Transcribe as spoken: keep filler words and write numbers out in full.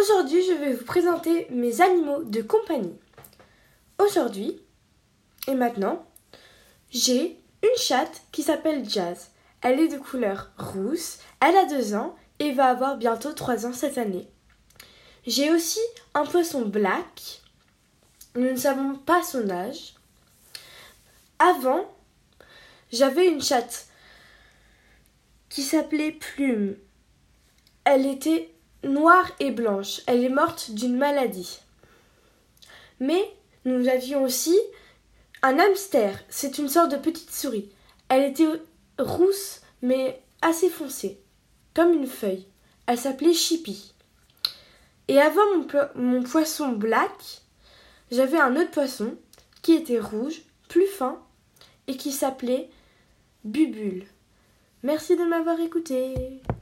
Aujourd'hui, je vais vous présenter mes animaux de compagnie. Aujourd'hui, et maintenant, j'ai une chatte qui s'appelle Jazz. Elle est de couleur rousse, elle a deux ans et va avoir bientôt trois ans cette année. J'ai aussi un poisson black, nous ne savons pas son âge. Avant, j'avais une chatte qui s'appelait Plume. Elle était noire et blanche. Elle est morte d'une maladie. Mais nous avions aussi un hamster. C'est une sorte de petite souris. Elle était rousse mais assez foncée, comme une feuille. Elle s'appelait Chippy. Et avant mon, po- mon poisson black, j'avais un autre poisson qui était rouge, plus fin, et qui s'appelait Bubule. Merci de m'avoir écouté.